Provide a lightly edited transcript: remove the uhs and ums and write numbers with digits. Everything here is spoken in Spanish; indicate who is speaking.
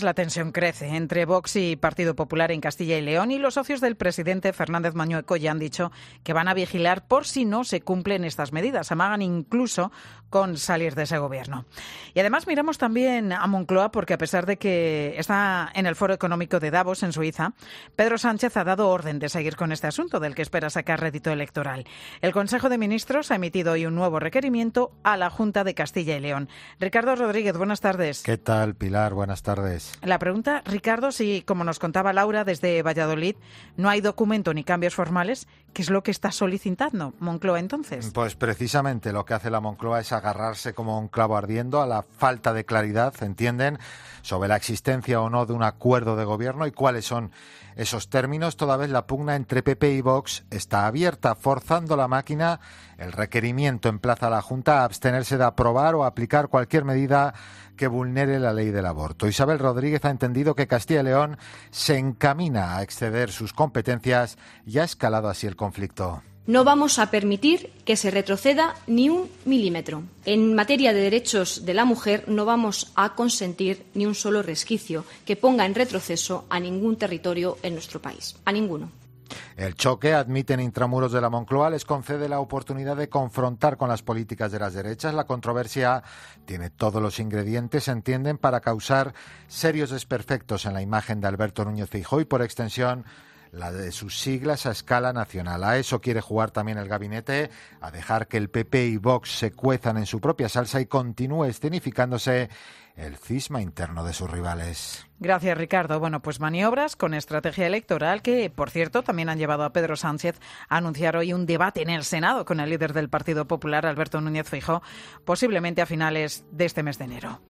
Speaker 1: La tensión crece entre Vox y Partido Popular en Castilla y León, y los socios del presidente Fernández Mañueco ya han dicho que van a vigilar por si no se cumplen estas medidas. Amagan incluso con salir de ese gobierno. Y además miramos también a Moncloa, porque a pesar de que está en el Foro Económico de Davos, en Suiza, Pedro Sánchez ha dado orden de seguir con este asunto del que espera sacar rédito electoral. El Consejo de Ministros ha emitido hoy un nuevo requerimiento a la Junta de Castilla y León. Ricardo Rodríguez, buenas tardes.
Speaker 2: ¿Qué tal, Pilar? Buenas tardes.
Speaker 1: La pregunta, Ricardo, si, como nos contaba Laura desde Valladolid, no hay documento ni cambios formales, ¿qué es lo que está solicitando Moncloa entonces?
Speaker 2: Pues precisamente lo que hace la Moncloa es agarrarse como un clavo ardiendo a la falta de claridad, ¿entienden?, sobre la existencia o no de un acuerdo de gobierno y cuáles son esos términos. Toda vez la pugna entre PP y Vox está abierta, forzando la máquina. El requerimiento emplaza a la Junta a abstenerse de aprobar o aplicar cualquier medida que vulnere la ley del aborto. Isabel Rodríguez ha entendido que Castilla y León se encamina a exceder sus competencias y ha escalado así el conflicto.
Speaker 3: No vamos a permitir que se retroceda ni un milímetro. En materia de derechos de la mujer no vamos a consentir ni un solo resquicio que ponga en retroceso a ningún territorio en nuestro país. A ninguno.
Speaker 2: El choque, admiten intramuros de la Moncloa, les concede la oportunidad de confrontar con las políticas de las derechas. La controversia tiene todos los ingredientes, entienden, para causar serios desperfectos en la imagen de Alberto Núñez Feijóo y, por extensión, la de sus siglas a escala nacional. A eso quiere jugar también el gabinete, a dejar que el PP y Vox se cuezan en su propia salsa y continúe escenificándose el cisma interno de sus rivales.
Speaker 1: Gracias, Ricardo. Bueno, pues maniobras con estrategia electoral que, por cierto, también han llevado a Pedro Sánchez a anunciar hoy un debate en el Senado con el líder del Partido Popular, Alberto Núñez Feijóo, posiblemente a finales de este mes de enero.